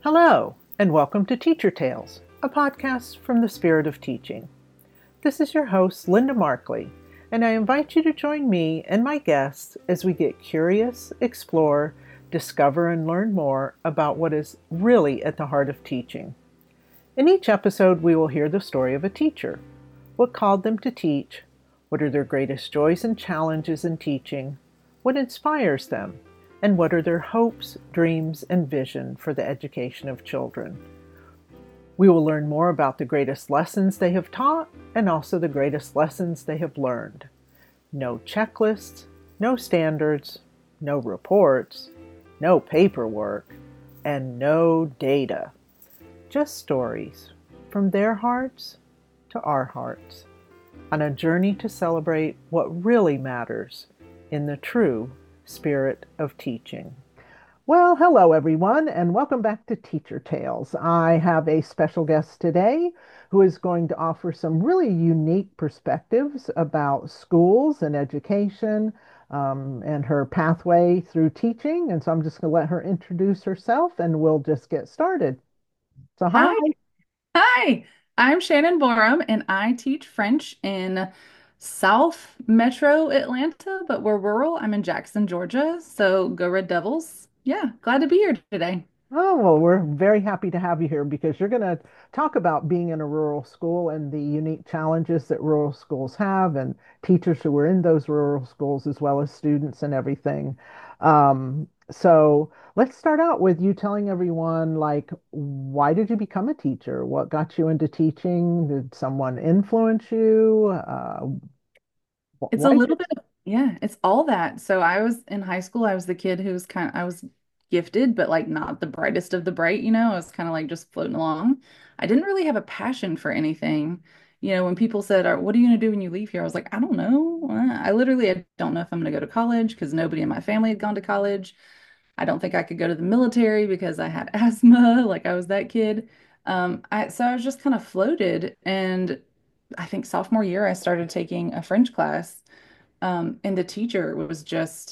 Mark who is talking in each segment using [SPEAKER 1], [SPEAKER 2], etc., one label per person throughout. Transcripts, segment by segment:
[SPEAKER 1] Hello, and welcome to Teacher Tales, a podcast from the Spirit of Teaching. This is your host, Linda Markley, and I invite you to join me and my guests as we get curious, explore, discover, and learn more about what is really at the heart of teaching. In each episode, we will hear the story of a teacher. What called them to teach? What are their greatest joys and challenges in teaching? What inspires them? And what are their hopes, dreams, and vision for the education of children? We will learn more about the greatest lessons they have taught and also the greatest lessons they have learned. No checklists, no standards, no reports, no paperwork, and no data. Just stories from their hearts to our hearts on a journey to celebrate what really matters in the true spirit of teaching. Well, hello everyone, and welcome back to Teacher Tales. I have a special guest today who is going to offer some really unique perspectives about schools and education and her pathway through teaching. And so I'm just going to let her introduce herself and we'll just get started. So, hi.
[SPEAKER 2] Hi, hi. I'm Shannon Borum, and I teach French in South Metro Atlanta, but we're rural. I'm in Jackson, Georgia. So go Red Devils. Yeah, glad to be here today.
[SPEAKER 1] Oh, well, we're very happy to have you here because you're going to talk about being in a rural school and the unique challenges that rural schools have and teachers who are in those rural schools as well as students and everything. So let's start out with you telling everyone, like, why did you become a teacher? What got you into teaching? Did someone influence you?
[SPEAKER 2] It's a
[SPEAKER 1] Why
[SPEAKER 2] little
[SPEAKER 1] did...
[SPEAKER 2] bit of, yeah, it's all that. So I was in high school, I was the kid who was I was gifted, but like not the brightest of the bright, I was kind of like just floating along. I didn't really have a passion for anything. When people said, What are you going to do when you leave here?" I was like, "I don't know. I don't know if I'm going to go to college because nobody in my family had gone to college. I don't think I could go to the military because I had asthma, like I was that kid. So I was just kind of floated. And I think sophomore year, I started taking a French class. And the teacher was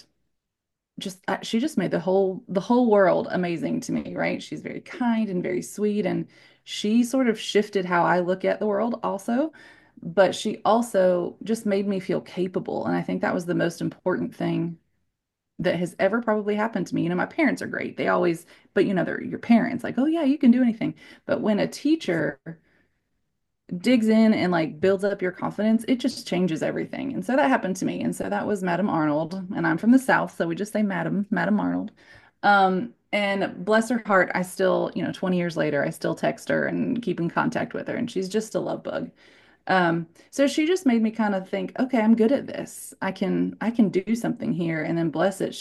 [SPEAKER 2] she just made the whole world amazing to me, right? She's very kind and very sweet, and she sort of shifted how I look at the world also. But she also just made me feel capable, and I think that was the most important thing that has ever probably happened to me. My parents are great. They always, but they're your parents, like, oh yeah, you can do anything. But when a teacher digs in and like builds up your confidence, it just changes everything. And so that happened to me. And so that was Madam Arnold. And I'm from the South, so we just say Madam Arnold. And bless her heart, I still, 20 years later, I still text her and keep in contact with her. And she's just a love bug. So she just made me kind of think, okay, I'm good at this. I can do something here. And then bless it,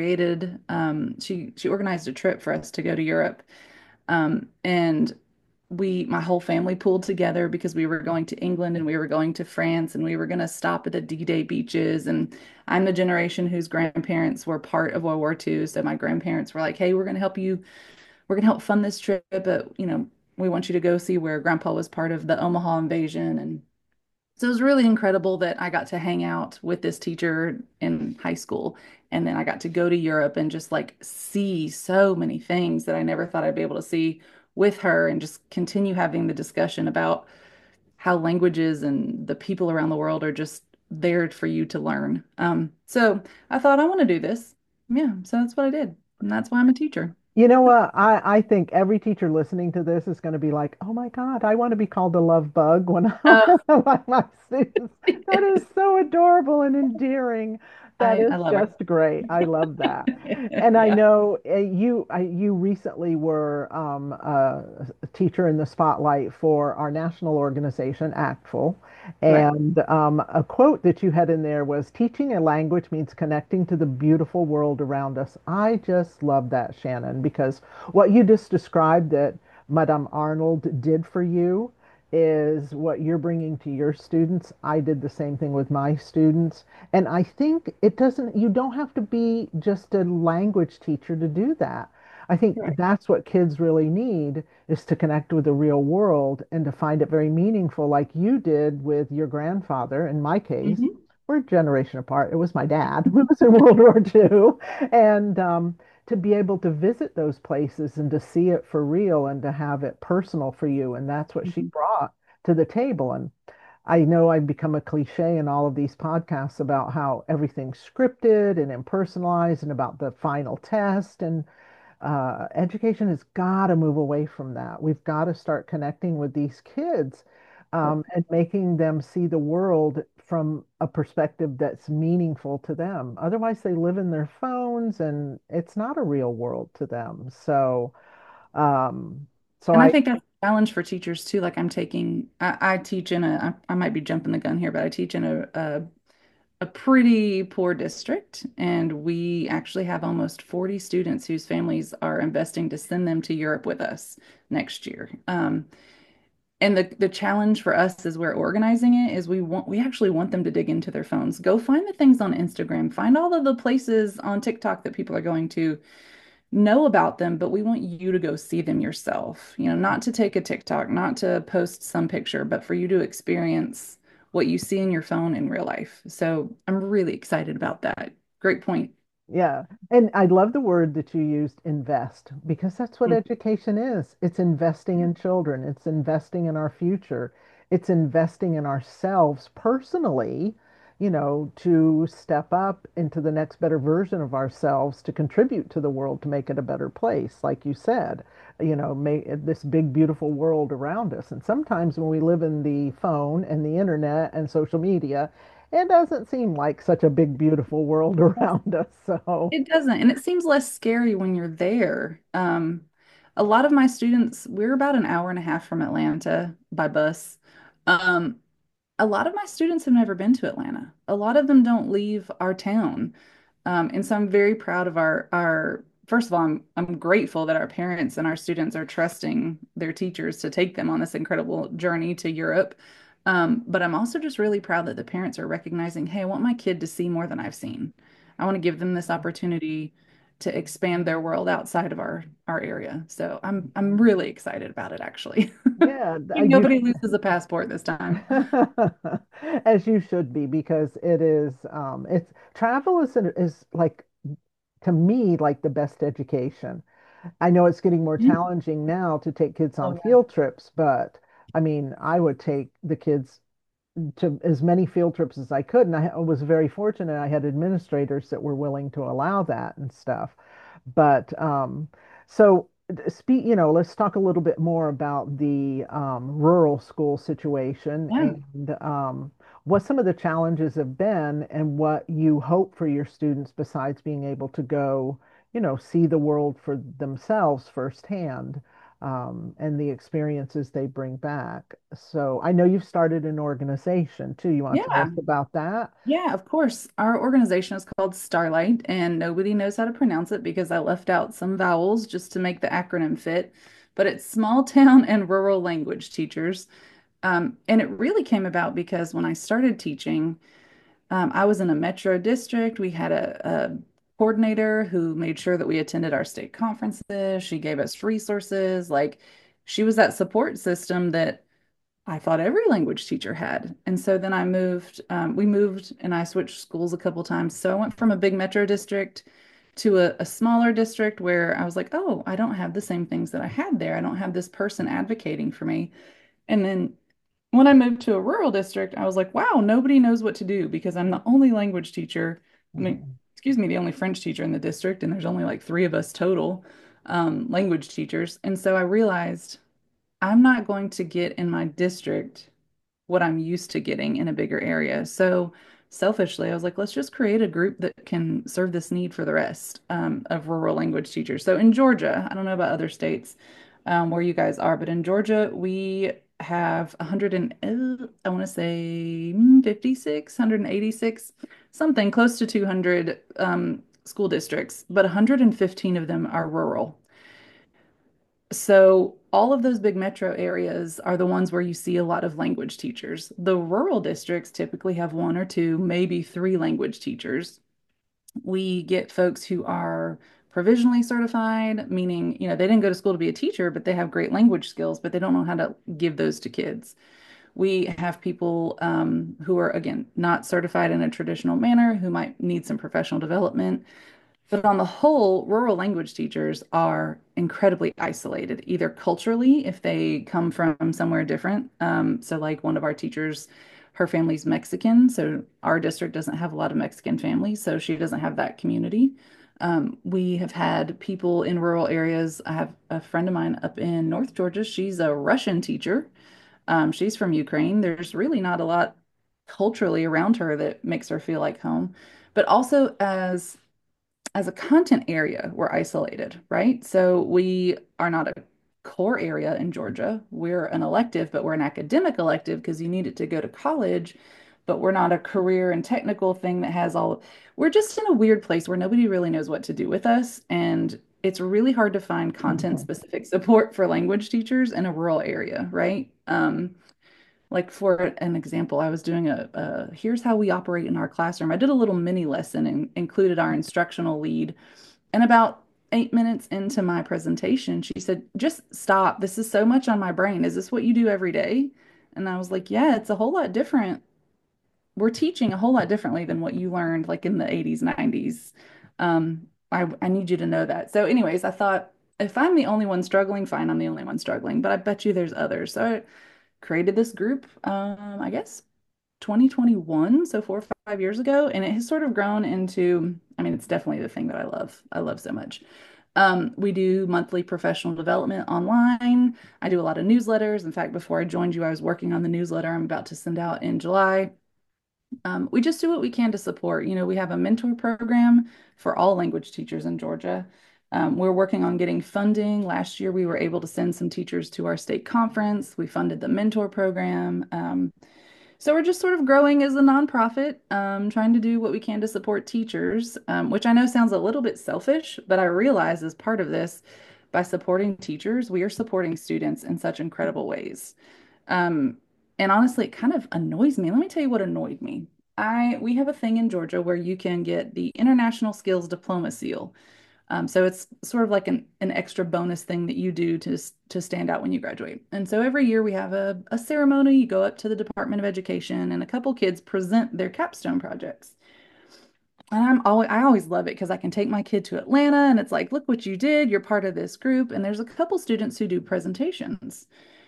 [SPEAKER 2] she organized a trip for us to go to Europe. And my whole family pulled together because we were going to England and we were going to France and we were going to stop at the D-Day beaches. And I'm the generation whose grandparents were part of World War II. So my grandparents were like, hey, we're going to help you. We're going to help fund this trip, but we want you to go see where Grandpa was part of the Omaha invasion. And so it was really incredible that I got to hang out with this teacher in high school. And then I got to go to Europe and just like see so many things that I never thought I'd be able to see with her and just continue having the discussion about how languages and the people around the world are just there for you to learn. So I thought I want to do this. Yeah, so that's what I did. And that's why I'm a teacher.
[SPEAKER 1] You know what? I think every teacher listening to this is going to be like, oh my God, I want to be called a love bug when I'm
[SPEAKER 2] Oh,
[SPEAKER 1] like my students. That is so adorable and endearing. That
[SPEAKER 2] I
[SPEAKER 1] is
[SPEAKER 2] love her.
[SPEAKER 1] just great. I love that. And I
[SPEAKER 2] Yeah,
[SPEAKER 1] know you recently were a teacher in the spotlight for our national organization, ACTFL.
[SPEAKER 2] correct.
[SPEAKER 1] And a quote that you had in there was, teaching a language means connecting to the beautiful world around us. I just love that, Shannon, because what you just described that Madame Arnold did for you is what you're bringing to your students. I did the same thing with my students. And I think you don't have to be just a language teacher to do that. I think
[SPEAKER 2] Correct.
[SPEAKER 1] that's what kids really need is to connect with the real world and to find it very meaningful, like you did with your grandfather. In my case,
[SPEAKER 2] Mhm.
[SPEAKER 1] we're a generation apart. It was my dad who was in World War II. And to be able to visit those places and to see it for real and to have it personal for you. And that's what she
[SPEAKER 2] Mhm.
[SPEAKER 1] brought to the table. And I know I've become a cliche in all of these podcasts about how everything's scripted and impersonalized and about the final test. And education has got to move away from that. We've got to start connecting with these kids and making them see the world from a perspective that's meaningful to them. Otherwise, they live in their phones and it's not a real world to them. Um, so
[SPEAKER 2] And I
[SPEAKER 1] I,
[SPEAKER 2] think that's a challenge for teachers too. Like I teach in I might be jumping the gun here, but I teach in a pretty poor district. And we actually have almost 40 students whose families are investing to send them to Europe with us next year. And the challenge for us as we're organizing it is we actually want them to dig into their phones. Go find the things on Instagram, find all of the places on TikTok that people are going to know about them, but we want you to go see them yourself. Not to take a TikTok, not to post some picture, but for you to experience what you see in your phone in real life. So I'm really excited about that. Great point.
[SPEAKER 1] yeah. And I love the word that you used, invest, because that's what
[SPEAKER 2] Mm.
[SPEAKER 1] education is. It's investing in children, it's investing in our future, it's investing in ourselves personally, to step up into the next better version of ourselves to contribute to the world to make it a better place, like you said, make this big, beautiful world around us. And sometimes when we live in the phone and the internet and social media, it doesn't seem like such a big, beautiful world around us. So,
[SPEAKER 2] It doesn't, and it seems less scary when you're there. A lot of my students, we're about an hour and a half from Atlanta by bus. Um, a lot of my students have never been to Atlanta. A lot of them don't leave our town. And so I'm very proud of our first of all, I'm grateful that our parents and our students are trusting their teachers to take them on this incredible journey to Europe. But I'm also just really proud that the parents are recognizing, hey, I want my kid to see more than I've seen. I want to give them this opportunity to expand their world outside of our area. So I'm really excited about it actually.
[SPEAKER 1] yeah, you
[SPEAKER 2] Nobody loses a passport this time.
[SPEAKER 1] as you should be, because it's travel is like, to me, like the best education. I know it's getting more
[SPEAKER 2] Mhm.
[SPEAKER 1] challenging now to take kids
[SPEAKER 2] Oh
[SPEAKER 1] on
[SPEAKER 2] yeah.
[SPEAKER 1] field trips, but I mean, I would take the kids to as many field trips as I could. And I was very fortunate. I had administrators that were willing to allow that and stuff. But so let's talk a little bit more about the rural school situation
[SPEAKER 2] Yeah.
[SPEAKER 1] and what some of the challenges have been and what you hope for your students besides being able to go, see the world for themselves firsthand and the experiences they bring back. So I know you've started an organization too. You want to tell us
[SPEAKER 2] Yeah.
[SPEAKER 1] about that?
[SPEAKER 2] Yeah, of course. Our organization is called Starlight, and nobody knows how to pronounce it because I left out some vowels just to make the acronym fit. But it's Small Town and Rural Language Teachers. And it really came about because when I started teaching, I was in a metro district. We had a coordinator who made sure that we attended our state conferences. She gave us resources. Like she was that support system that I thought every language teacher had. And so then we moved and I switched schools a couple times. So I went from a big metro district to a smaller district where I was like, oh, I don't have the same things that I had there. I don't have this person advocating for me. And then when I moved to a rural district, I was like, wow, nobody knows what to do because I'm the only language teacher. I mean,
[SPEAKER 1] Mhm.
[SPEAKER 2] excuse me, the only French teacher in the district, and there's only like three of us total language teachers. And so I realized I'm not going to get in my district what I'm used to getting in a bigger area. So selfishly, I was like, let's just create a group that can serve this need for the rest of rural language teachers. So in Georgia, I don't know about other states where you guys are, but in Georgia, we have 100 and I want to say 56, 186, something close to 200 school districts, but 115 of them are rural. So all of those big metro areas are the ones where you see a lot of language teachers. The rural districts typically have one or two, maybe three language teachers. We get folks who are provisionally certified, meaning, they didn't go to school to be a teacher, but they have great language skills, but they don't know how to give those to kids. We have people who are, again, not certified in a traditional manner, who might need some professional development. But on the whole, rural language teachers are incredibly isolated, either culturally, if they come from somewhere different. So, like one of our teachers, her family's Mexican. So, our district doesn't have a lot of Mexican families. So, she doesn't have that community. We have had people in rural areas. I have a friend of mine up in North Georgia. She's a Russian teacher. She's from Ukraine. There's really not a lot culturally around her that makes her feel like home. But also, as a content area, we're isolated, right? So we are not a core area in Georgia. We're an elective, but we're an academic elective because you need it to go to college. But we're not a career and technical thing that has all. We're just in a weird place where nobody really knows what to do with us. And it's really hard to find content
[SPEAKER 1] Mhm.
[SPEAKER 2] specific support for language teachers in a rural area, right? Like for an example, I was doing a here's how we operate in our classroom. I did a little mini lesson and included our instructional lead. And about 8 minutes into my presentation, she said, just stop. This is so much on my brain. Is this what you do every day? And I was like, yeah, it's a whole lot different. We're teaching a whole lot differently than what you learned like in the 80s, 90s. I need you to know that. So, anyways, I thought if I'm the only one struggling, fine, I'm the only one struggling, but I bet you there's others. So created this group, I guess 2021, so 4 or 5 years ago, and it has sort of grown into, I mean, it's definitely the thing that I love. I love so much. We do monthly professional development online. I do a lot of newsletters. In fact, before I joined you, I was working on the newsletter I'm about to send out in July. We just do what we can to support. You know, we have a mentor program for all language teachers in Georgia. We're working on getting funding. Last year, we were able to send some teachers to our state conference. We funded the mentor program. So we're just sort of growing as a nonprofit, trying to do what we can to support teachers, which I know sounds a little bit selfish, but I realize as part of this, by supporting teachers, we are supporting students in such incredible ways. Um, and honestly, it kind of annoys me. Let me tell you what annoyed me. We have a thing in Georgia where you can get the International Skills Diploma Seal. So it's sort of like an extra bonus thing that you do to stand out when you graduate. And so every year we have a ceremony. You go up to the Department of Education and a couple kids present their capstone projects. And I always love it because I can take my kid to Atlanta and it's like, look what you did. You're part of this group. And there's a couple students who do presentations.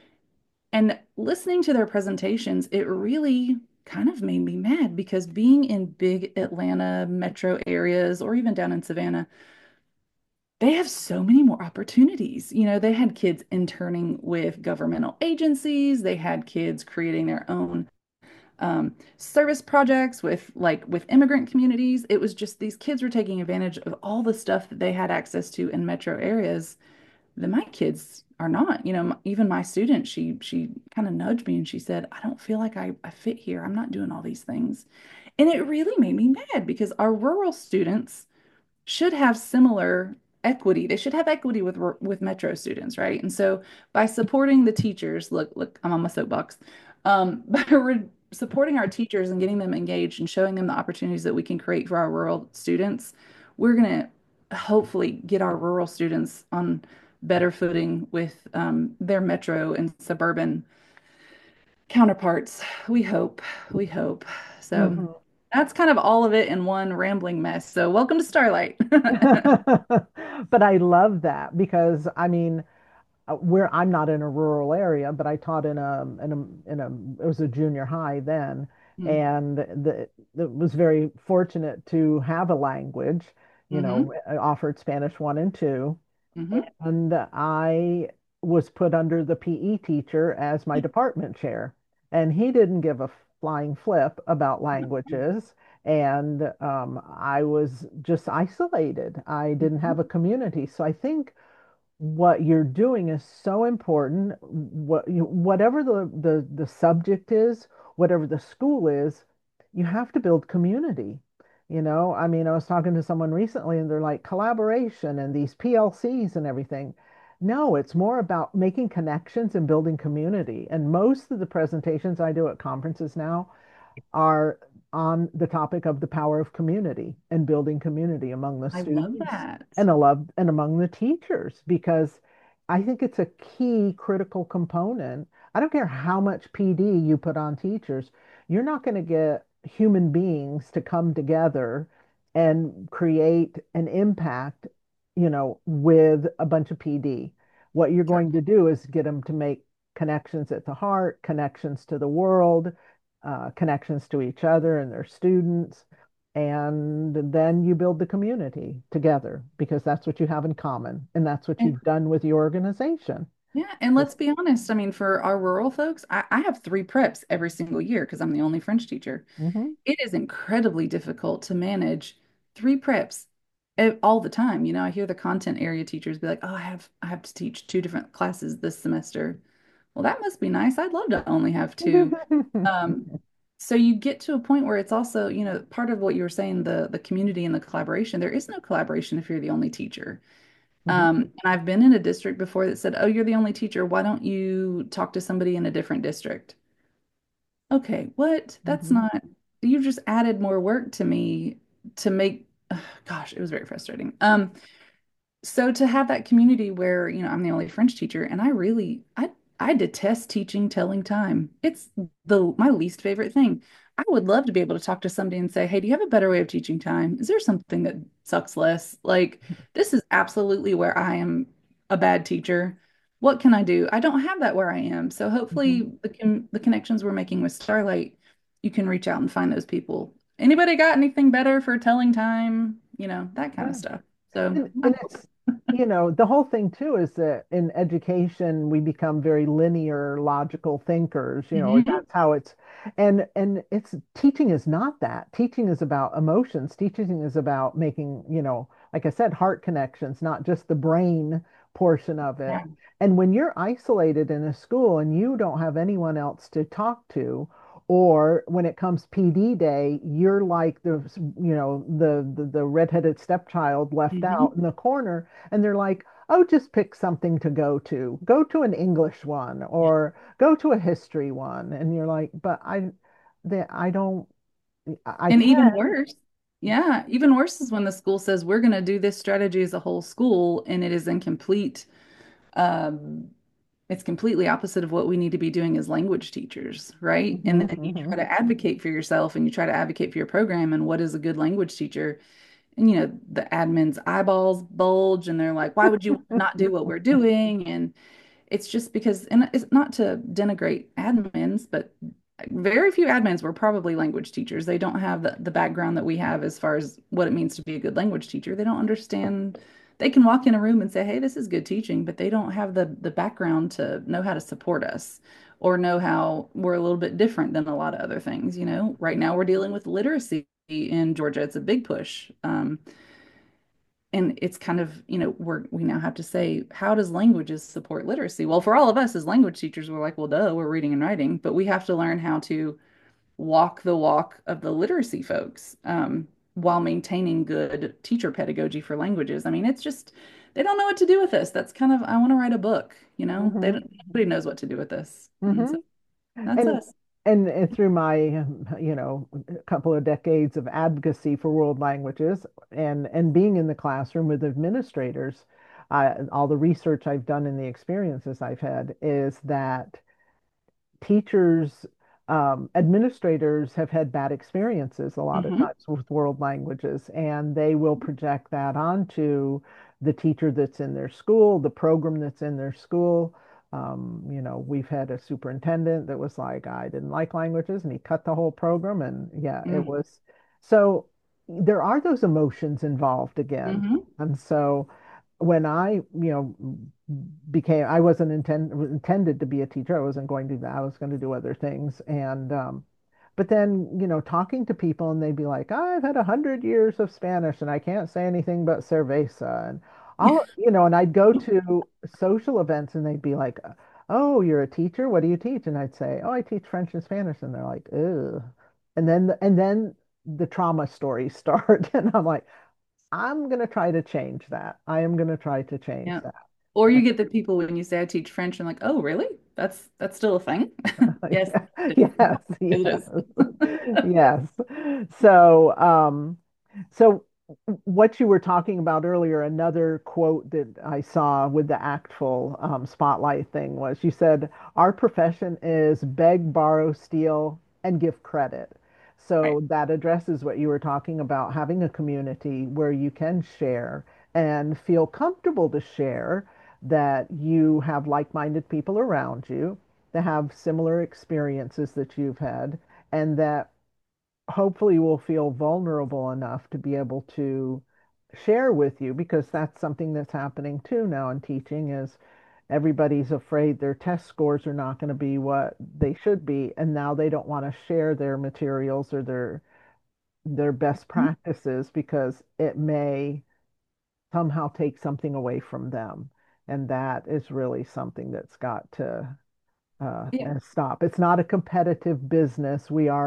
[SPEAKER 2] And listening to their presentations, it really kind of made me mad because being in big Atlanta metro areas or even down in Savannah, they have so many more opportunities. You know, they had kids interning with governmental agencies, they had kids creating their own service projects with immigrant communities. It was just these kids were taking advantage of all the stuff that they had access to in metro areas that my kids are not. You know, even my student, she kind of nudged me and she said, I don't feel like I fit here. I'm not doing all these things. And it really made me mad because our rural students should have similar equity. They should have equity with Metro students, right? And so by supporting the teachers, look, I'm on my soapbox. By supporting our teachers and getting them engaged and showing them the opportunities that we can create for our rural students, we're going to hopefully get our rural students on better footing with their metro and suburban counterparts. We hope. We hope. So
[SPEAKER 1] Mhm.
[SPEAKER 2] that's kind of all of it in one rambling mess. So welcome to Starlight.
[SPEAKER 1] But I love that because I mean, where I'm not in a rural area, but I taught in a it was a junior high then,
[SPEAKER 2] Mm-hmm.
[SPEAKER 1] and it was very fortunate to have a language,
[SPEAKER 2] Mm-hmm.
[SPEAKER 1] I offered Spanish 1 and 2,
[SPEAKER 2] Mm-hmm.
[SPEAKER 1] and I was put under the PE teacher as my department chair, and he didn't give a flying flip about languages. And I was just isolated. I didn't have a community. So I think what you're doing is so important. Whatever the subject is, whatever the school is, you have to build community. I mean, I was talking to someone recently and they're like collaboration and these PLCs and everything. No, it's more about making connections and building community. And most of the presentations I do at conferences now are on the topic of the power of community and building community among the
[SPEAKER 2] I love
[SPEAKER 1] students
[SPEAKER 2] that.
[SPEAKER 1] and among the teachers, because I think it's a key critical component. I don't care how much PD you put on teachers, you're not going to get human beings to come together and create an impact, with a bunch of PD. What you're
[SPEAKER 2] Sure.
[SPEAKER 1] going to do is get them to make connections at the heart, connections to the world, connections to each other and their students. And then you build the community together because that's what you have in common. And that's what
[SPEAKER 2] And
[SPEAKER 1] you've done with your organization.
[SPEAKER 2] yeah, and let's be honest. I mean, for our rural folks, I have three preps every single year because I'm the only French teacher.
[SPEAKER 1] Hmm.
[SPEAKER 2] It is incredibly difficult to manage three preps all the time. I hear the content area teachers be like, "Oh, I have to teach two different classes this semester." Well, that must be nice. I'd love to only have two. Um, so you get to a point where it's also, part of what you were saying, the community and the collaboration. There is no collaboration if you're the only teacher.
[SPEAKER 1] Hmm.
[SPEAKER 2] And I've been in a district before that said, "Oh, you're the only teacher. Why don't you talk to somebody in a different district?" Okay, what? That's
[SPEAKER 1] Hmm.
[SPEAKER 2] not, you just added more work to me to make, gosh, it was very frustrating. So to have that community where, I'm the only French teacher and I detest teaching telling time. It's the my least favorite thing. I would love to be able to talk to somebody and say, "Hey, do you have a better way of teaching time? Is there something that sucks less?" Like this is absolutely where I am a bad teacher. What can I do? I don't have that where I am. So
[SPEAKER 1] Hmm.
[SPEAKER 2] hopefully the connections we're making with Starlight, you can reach out and find those people. Anybody got anything better for telling time? That kind of
[SPEAKER 1] Yeah.
[SPEAKER 2] stuff. So
[SPEAKER 1] And it's, the whole thing too is that in education we become very linear, logical thinkers,
[SPEAKER 2] Mhm.
[SPEAKER 1] that's how and it's teaching is not that. Teaching is about emotions. Teaching is about making, like I said, heart connections, not just the brain portion of it.
[SPEAKER 2] Yeah.
[SPEAKER 1] And when you're isolated in a school and you don't have anyone else to talk to, or when it comes PD day, you're like the redheaded stepchild left out
[SPEAKER 2] Mhm.
[SPEAKER 1] in the corner, and they're like, "Oh, just pick something to go to. Go to an English one or go to a history one." And you're like, "But I don't, I
[SPEAKER 2] And even
[SPEAKER 1] can."
[SPEAKER 2] worse, yeah, even worse is when the school says we're going to do this strategy as a whole school, and it is um, it's completely opposite of what we need to be doing as language teachers, right? And
[SPEAKER 1] Hmm.
[SPEAKER 2] then you
[SPEAKER 1] Hmm.
[SPEAKER 2] try to advocate for yourself and you try to advocate for your program and what is a good language teacher. And the admin's eyeballs bulge and they're like, why would you not do what we're doing? And it's just because, and it's not to denigrate admins, but very few admins were probably language teachers. They don't have the background that we have as far as what it means to be a good language teacher. They don't understand. They can walk in a room and say, "Hey, this is good teaching," but they don't have the background to know how to support us or know how we're a little bit different than a lot of other things. Right now we're dealing with literacy in Georgia. It's a big push. And it's kind of, we now have to say, how does languages support literacy? Well, for all of us as language teachers, we're like, well, duh, we're reading and writing, but we have to learn how to walk the walk of the literacy folks while maintaining good teacher pedagogy for languages. I mean, it's just, they don't know what to do with this. That's kind of, I want to write a book, they
[SPEAKER 1] Hmm.
[SPEAKER 2] don't, nobody knows what to do with this. And
[SPEAKER 1] Hmm.
[SPEAKER 2] so that's
[SPEAKER 1] And
[SPEAKER 2] us.
[SPEAKER 1] through my, couple of decades of advocacy for world languages and being in the classroom with administrators, all the research I've done and the experiences I've had is that teachers, administrators have had bad experiences a lot of
[SPEAKER 2] Hmm.
[SPEAKER 1] times with world languages, and they will project that onto the teacher that's in their school, the program that's in their school. We've had a superintendent that was like, I didn't like languages, and he cut the whole program. And yeah, it
[SPEAKER 2] Hmm.
[SPEAKER 1] was so there are those emotions involved again.
[SPEAKER 2] Hmm.
[SPEAKER 1] And so when I wasn't intended to be a teacher. I wasn't going to do that. I was going to do other things. And but then, talking to people and they'd be like, I've had 100 years of Spanish and I can't say anything but cerveza and all, and I'd go to social events and they'd be like, oh, you're a teacher? What do you teach? And I'd say, oh, I teach French and Spanish. And they're like, ugh. And then the trauma stories start. And I'm like, I'm going to try to change that. I am going to try to change
[SPEAKER 2] Yeah.
[SPEAKER 1] that.
[SPEAKER 2] Or you get the people when you say I teach French and like, oh, really? That's still a thing? Yes, it is.
[SPEAKER 1] Yes,
[SPEAKER 2] It
[SPEAKER 1] yes,
[SPEAKER 2] is.
[SPEAKER 1] yes. So, so what you were talking about earlier, another quote that I saw with the ACTFul spotlight thing was you said, our profession is beg, borrow, steal, and give credit.
[SPEAKER 2] Right.
[SPEAKER 1] So that addresses what you were talking about, having a community where you can share and feel comfortable to share, that you have like-minded people around you that have similar experiences that you've had, and that hopefully will feel vulnerable enough to be able to share with you, because that's something that's happening too now in teaching, is everybody's afraid their test scores are not going to be what they should be, and now they don't want to share their materials or their best
[SPEAKER 2] Mhm.
[SPEAKER 1] practices because it may somehow take something away from them. And that is really something that's got to
[SPEAKER 2] Yeah.
[SPEAKER 1] stop. It's not a competitive business. We are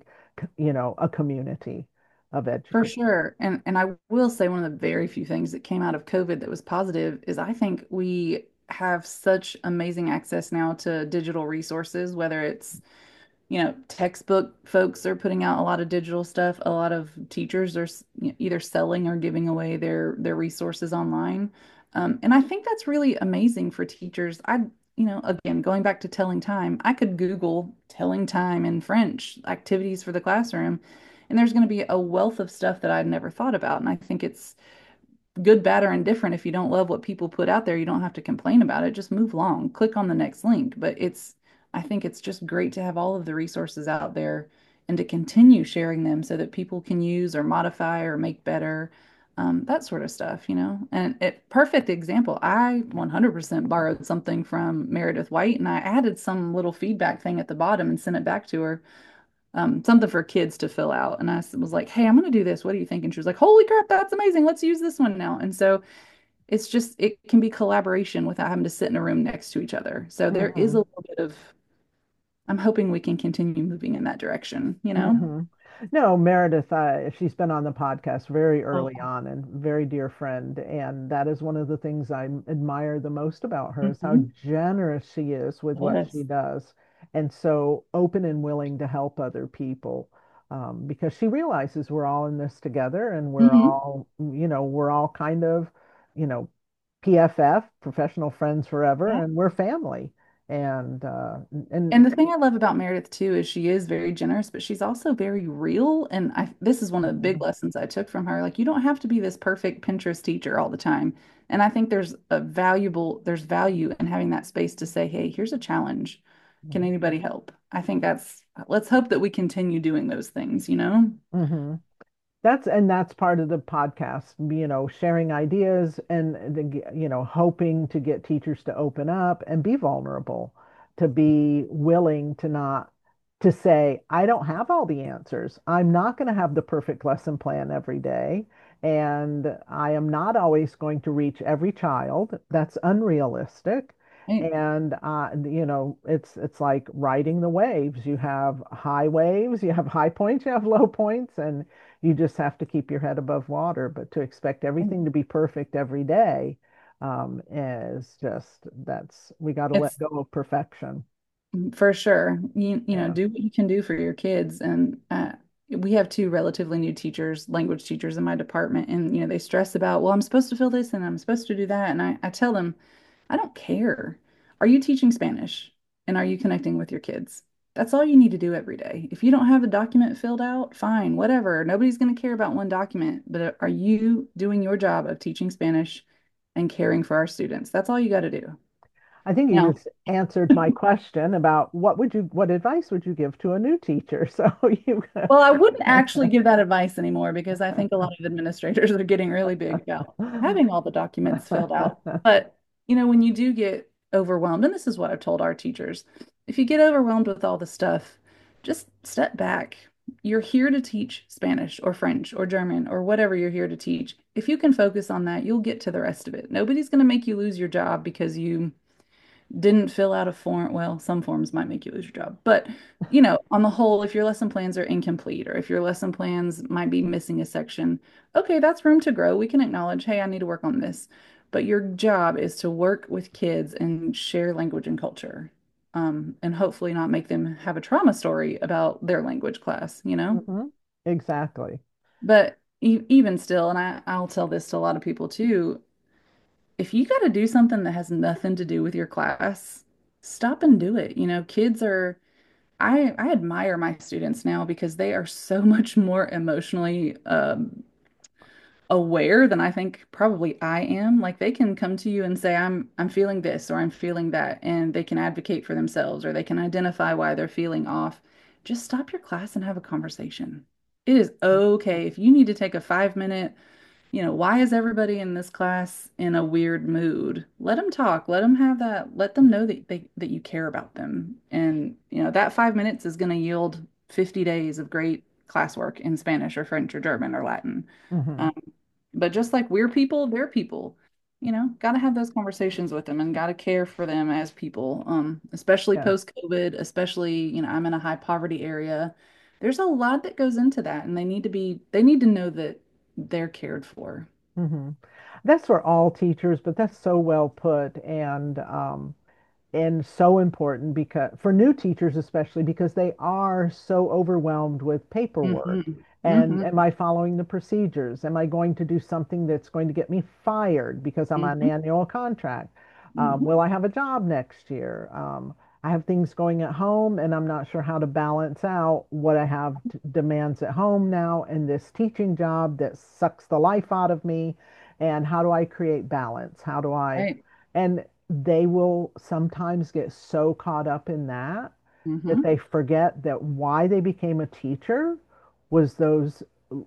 [SPEAKER 1] a community of
[SPEAKER 2] For
[SPEAKER 1] educators.
[SPEAKER 2] sure. And I will say one of the very few things that came out of COVID that was positive is I think we have such amazing access now to digital resources, whether it's, textbook folks are putting out a lot of digital stuff. A lot of teachers are either selling or giving away their resources online. And I think that's really amazing for teachers. Again, going back to telling time, I could Google telling time in French, activities for the classroom, and there's going to be a wealth of stuff that I'd never thought about. And I think it's good, bad, or indifferent. If you don't love what people put out there, you don't have to complain about it. Just move along, click on the next link. I think it's just great to have all of the resources out there and to continue sharing them so that people can use or modify or make better, that sort of stuff. And perfect example, I 100% borrowed something from Meredith White and I added some little feedback thing at the bottom and sent it back to her, something for kids to fill out. And I was like, hey, I'm going to do this. What do you think? And she was like, holy crap, that's amazing. Let's use this one now. And so it can be collaboration without having to sit in a room next to each other. So there is a
[SPEAKER 1] Hmm.
[SPEAKER 2] little bit of, I'm hoping we can continue moving in that direction.
[SPEAKER 1] Hmm. No, Meredith, she's been on the podcast very early
[SPEAKER 2] Oh,
[SPEAKER 1] on and very dear friend. And that is one of the things I admire the most about her, is how
[SPEAKER 2] hmm.
[SPEAKER 1] generous she is with what she
[SPEAKER 2] Yes.
[SPEAKER 1] does, and so open and willing to help other people. Because she realizes we're all in this together, and
[SPEAKER 2] Hmm.
[SPEAKER 1] we're all kind of, you know, PFF, professional friends forever,
[SPEAKER 2] Yeah.
[SPEAKER 1] and we're family. And
[SPEAKER 2] And the thing I love about Meredith too is she is very generous, but she's also very real. And this is one of the big lessons I took from her. Like, you don't have to be this perfect Pinterest teacher all the time. And I think there's value in having that space to say, hey, here's a challenge. Can anybody help? I think let's hope that we continue doing those things.
[SPEAKER 1] hmm that's part of the podcast, sharing ideas and hoping to get teachers to open up and be vulnerable, to be willing to not to say, I don't have all the answers. I'm not going to have the perfect lesson plan every day, and I am not always going to reach every child. That's unrealistic.
[SPEAKER 2] Right.
[SPEAKER 1] And it's like riding the waves. You have high waves, you have high points, you have low points, and you just have to keep your head above water. But to expect everything to be perfect every day, is just, that's, we got to let
[SPEAKER 2] It's
[SPEAKER 1] go of perfection.
[SPEAKER 2] For sure.
[SPEAKER 1] Yeah.
[SPEAKER 2] Do what you can do for your kids. And we have two relatively new teachers, language teachers in my department. And, they stress about, well, I'm supposed to fill this and I'm supposed to do that. And I tell them, I don't care. Are you teaching Spanish? And are you connecting with your kids? That's all you need to do every day. If you don't have the document filled out, fine, whatever. Nobody's going to care about one document. But are you doing your job of teaching Spanish and caring for our students? That's all you got to do.
[SPEAKER 1] I think you
[SPEAKER 2] Now,
[SPEAKER 1] just answered my question about what advice would you give to a new teacher? So you.
[SPEAKER 2] well, I wouldn't actually give that advice anymore because I think a lot of administrators are getting really big about having all the documents filled out. But, when you do get overwhelmed, and this is what I've told our teachers, if you get overwhelmed with all the stuff, just step back. You're here to teach Spanish or French or German or whatever you're here to teach. If you can focus on that, you'll get to the rest of it. Nobody's going to make you lose your job because you didn't fill out a form. Well, some forms might make you lose your job, but on the whole, if your lesson plans are incomplete or if your lesson plans might be missing a section, okay, that's room to grow. We can acknowledge, hey, I need to work on this. But your job is to work with kids and share language and culture, and hopefully not make them have a trauma story about their language class.
[SPEAKER 1] Mhm. Exactly.
[SPEAKER 2] But even still, and I'll tell this to a lot of people too, if you got to do something that has nothing to do with your class, stop and do it. Kids are I admire my students now because they are so much more emotionally aware than I think probably I am. Like they can come to you and say, I'm feeling this or I'm feeling that, and they can advocate for themselves or they can identify why they're feeling off. Just stop your class and have a conversation. It is okay if you need to take a 5 minute, why is everybody in this class in a weird mood? Let them talk. Let them have that. Let them know that you care about them. And, that 5 minutes is going to yield 50 days of great classwork in Spanish or French or German or Latin.
[SPEAKER 1] Hmm.
[SPEAKER 2] Um, but just like we're people, they're people. Got to have those conversations with them and got to care for them as people, especially
[SPEAKER 1] Yeah.
[SPEAKER 2] post-COVID, especially, I'm in a high poverty area. There's a lot that goes into that, and they need to know that they're cared for.
[SPEAKER 1] Hmm. That's for all teachers, but that's so well put. And so important because for new teachers especially because they are so overwhelmed with paperwork.
[SPEAKER 2] Hmm.
[SPEAKER 1] And
[SPEAKER 2] Hmm.
[SPEAKER 1] am I following the procedures? Am I going to do something that's going to get me fired because I'm on an
[SPEAKER 2] Hmm.
[SPEAKER 1] annual contract?
[SPEAKER 2] Hmm.
[SPEAKER 1] Will I have a job next year? I have things going at home and I'm not sure how to balance out what I have demands at home now and this teaching job that sucks the life out of me. And how do I create balance? How do I,
[SPEAKER 2] Right.
[SPEAKER 1] and they will sometimes get so caught up in that
[SPEAKER 2] Hmm.
[SPEAKER 1] they forget that why they became a teacher was those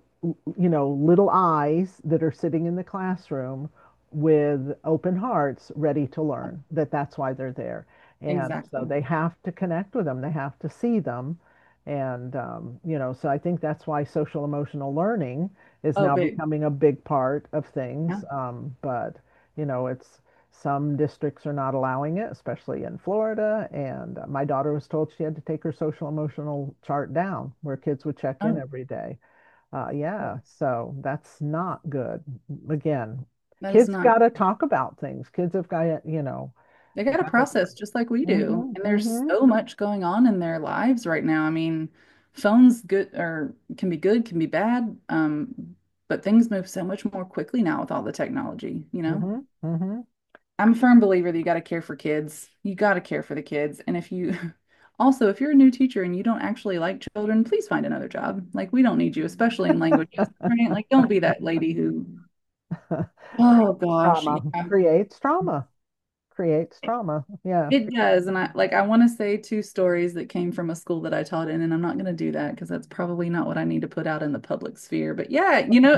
[SPEAKER 1] little eyes that are sitting in the classroom with open hearts ready to learn, that's why they're there. And so
[SPEAKER 2] Exactly.
[SPEAKER 1] they have to connect with them, they have to see them. And so I think that's why social emotional learning is
[SPEAKER 2] Oh,
[SPEAKER 1] now
[SPEAKER 2] big.
[SPEAKER 1] becoming a big part of
[SPEAKER 2] Yeah.
[SPEAKER 1] things. But it's some districts are not allowing it, especially in Florida. And my daughter was told she had to take her social emotional chart down where kids would check in
[SPEAKER 2] Oh,
[SPEAKER 1] every day. Yeah, so that's not good. Again,
[SPEAKER 2] that is
[SPEAKER 1] kids
[SPEAKER 2] not.
[SPEAKER 1] got to talk about things. Kids have got to,
[SPEAKER 2] They got a
[SPEAKER 1] got to.
[SPEAKER 2] process just like we do.
[SPEAKER 1] Hmm.
[SPEAKER 2] And there's
[SPEAKER 1] Hmm.
[SPEAKER 2] so much going on in their lives right now. I mean, phones good or can be good, can be bad. But things move so much more quickly now with all the technology.
[SPEAKER 1] Hmm. Hmm.
[SPEAKER 2] I'm a firm believer that you got to care for kids. You got to care for the kids. And if you also, if you're a new teacher and you don't actually like children, please find another job. Like, we don't need you, especially in languages, right? Like, don't be that lady who, oh gosh,
[SPEAKER 1] Trauma
[SPEAKER 2] yeah.
[SPEAKER 1] creates trauma. Creates trauma. Yeah.
[SPEAKER 2] It does. And I want to say two stories that came from a school that I taught in, and I'm not going to do that because that's probably not what I need to put out in the public sphere. But yeah,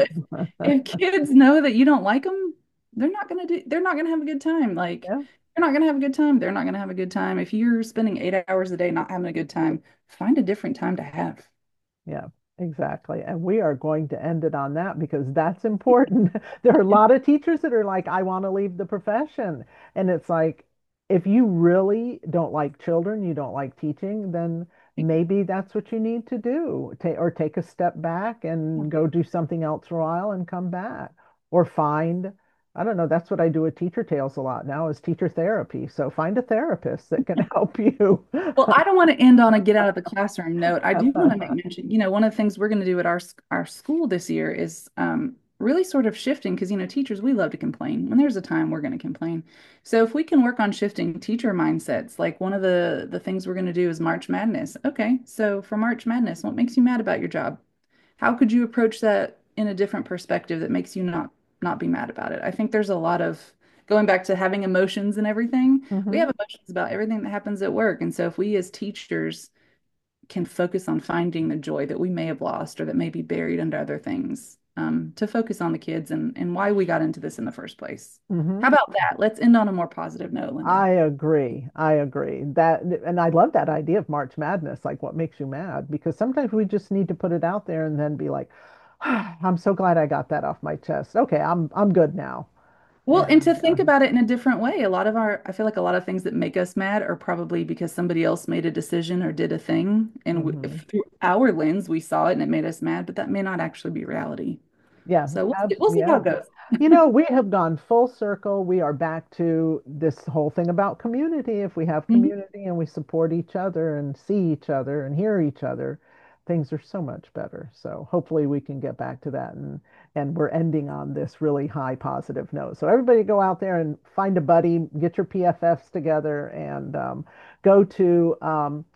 [SPEAKER 2] if kids know that you don't like them, they're not going to have a good time. Like
[SPEAKER 1] Yeah.
[SPEAKER 2] they're not going to have a good time. They're not going to have a good time. If you're spending 8 hours a day not having a good time, find a different time to have.
[SPEAKER 1] Yeah, exactly. And we are going to end it on that because that's important. There are a lot of teachers that are like, I want to leave the profession. And it's like, if you really don't like children, you don't like teaching, then maybe that's what you need to do. Or take a step back and go do something else for a while and come back. Or find, I don't know, that's what I do with Teacher Tales a lot now is teacher therapy. So find a therapist that can help you.
[SPEAKER 2] Well, I don't want to end on a get out of the classroom note. I do want to make mention, one of the things we're going to do at our school this year is really sort of shifting because, teachers, we love to complain. When there's a time, we're going to complain. So if we can work on shifting teacher mindsets, like one of the things we're going to do is March Madness. Okay, so for March Madness, what makes you mad about your job? How could you approach that in a different perspective that makes you not be mad about it? I think there's a lot of going back to having emotions and everything. We
[SPEAKER 1] Hmm.
[SPEAKER 2] have emotions about everything that happens at work. And so if we as teachers can focus on finding the joy that we may have lost or that may be buried under other things, to focus on the kids and why we got into this in the first place. How
[SPEAKER 1] Hmm.
[SPEAKER 2] about that? Let's end on a more positive note, Linda.
[SPEAKER 1] I agree. I agree. And I love that idea of March Madness, like what makes you mad? Because sometimes we just need to put it out there and then be like, "Ah, I'm so glad I got that off my chest. Okay, I'm good now."
[SPEAKER 2] Well, and to
[SPEAKER 1] And
[SPEAKER 2] think about it in a different way, I feel like a lot of things that make us mad are probably because somebody else made a decision or did a thing. And
[SPEAKER 1] mhm.
[SPEAKER 2] if through our lens, we saw it and it made us mad, but that may not actually be reality.
[SPEAKER 1] Yeah,
[SPEAKER 2] So we'll see how
[SPEAKER 1] yeah.
[SPEAKER 2] it goes.
[SPEAKER 1] We have gone full circle. We are back to this whole thing about community. If we have
[SPEAKER 2] Mhm.
[SPEAKER 1] community and we support each other and see each other and hear each other, things are so much better. So hopefully we can get back to that and we're ending on this really high positive note. So everybody go out there and find a buddy, get your PFFs together and go to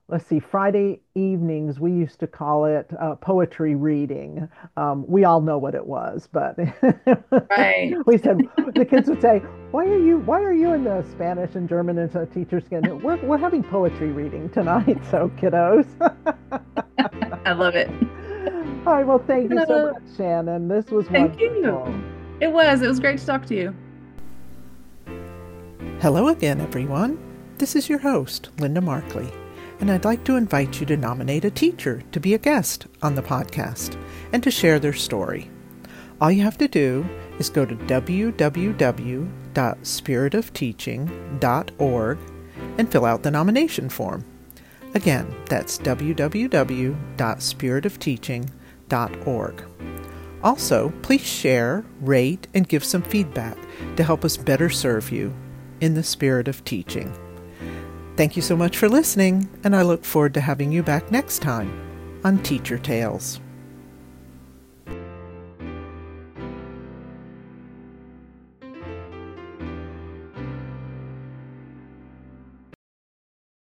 [SPEAKER 1] let's see, Friday evenings, we used to call it poetry reading. We all know what it was, but
[SPEAKER 2] Right.
[SPEAKER 1] we said, the kids would say, why are you in the Spanish and German and so teachers getting, we're having poetry reading tonight, so kiddos.
[SPEAKER 2] I love it.
[SPEAKER 1] All right, well, thank you so
[SPEAKER 2] Uh,
[SPEAKER 1] much, Shannon. This was
[SPEAKER 2] Thank you.
[SPEAKER 1] wonderful.
[SPEAKER 2] It was great to talk to you.
[SPEAKER 1] Hello again, everyone. This is your host, Linda Markley, and I'd like to invite you to nominate a teacher to be a guest on the podcast and to share their story. All you have to do is go to www.spiritofteaching.org and fill out the nomination form. Again, that's www.spiritofteaching.org. Also, please share, rate, and give some feedback to help us better serve you in the spirit of teaching. Thank you so much for listening, and I look forward to having you back next time on Teacher Tales.